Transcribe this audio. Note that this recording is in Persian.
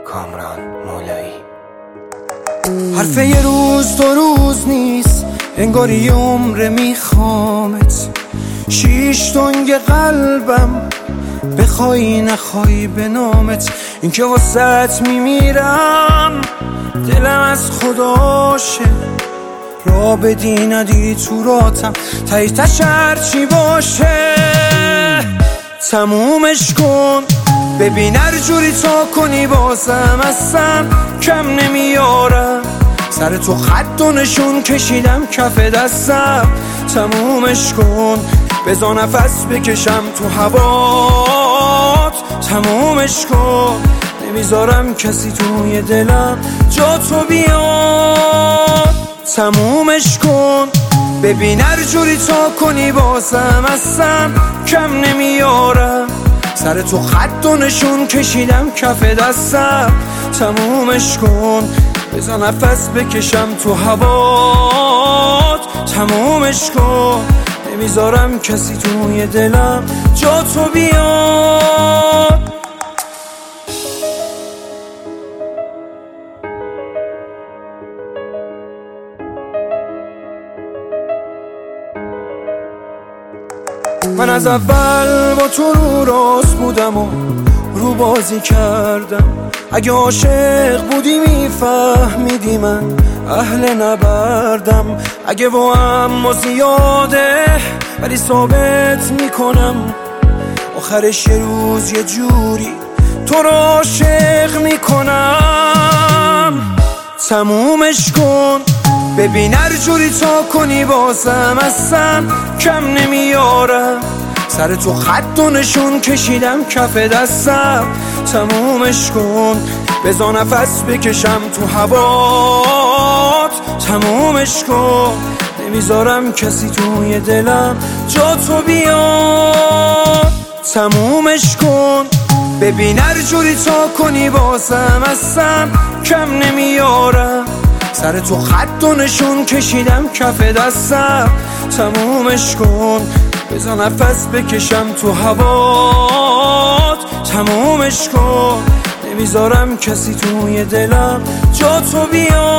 کامران مولایی. حرف یه روز دو روز نیست، انگاری یه عمر میخوامت. 6 تنگ قلبم بخوای نخوای به نامت. این که واسط میمیرم دلم از خداشه، را بدی ندی تو راتم تایتش هرچی باشه. تمومش کن ببین هر جوری تا کنی بازم اصلا کم نمیارم. سر تو خط و نشون کشیدم کف دستم. تمومش کن بذار نفس بکشم تو هوات. تمومش کن نمیذارم کسی توی دلم جا تو بیاد. تمومش کن ببین هر جوری تا کنی بازم اصلا کم نمیارم. سر تو خط و نشون کشیدم کف دستم. تمومش کن بذار نفس بکشم تو هوات. تمومش کن نمیذارم کسی توی دلم جا تو بیاد. من از اول با تو رو راست بودم و رو بازی کردم. اگه عاشق بودی میفهمیدی من اهل نبردم. اگه با هم زیاده ولی ثابت میکنم آخرش یه روز یه جوری تو رو عاشق میکنم. تمومش کن ببین هر جوری تا کنی بازم اصلا کم نمیارم. سر تو خط و نشون کشیدم کف دستم. تمومش کن بذار نفس بکشم تو هوات. تمومش کن نمیذارم کسی توی دلم جا تو بیاد. تمومش کن ببین هر جوری تا کنی بازم اصلا کم نمیارم. سر تو خط و نشون کشیدم کف دستم. تمومش کن بذار نفس بکشم تو هوات. تمومش کن نمیذارم کسی توی دلم جا تو بیاد.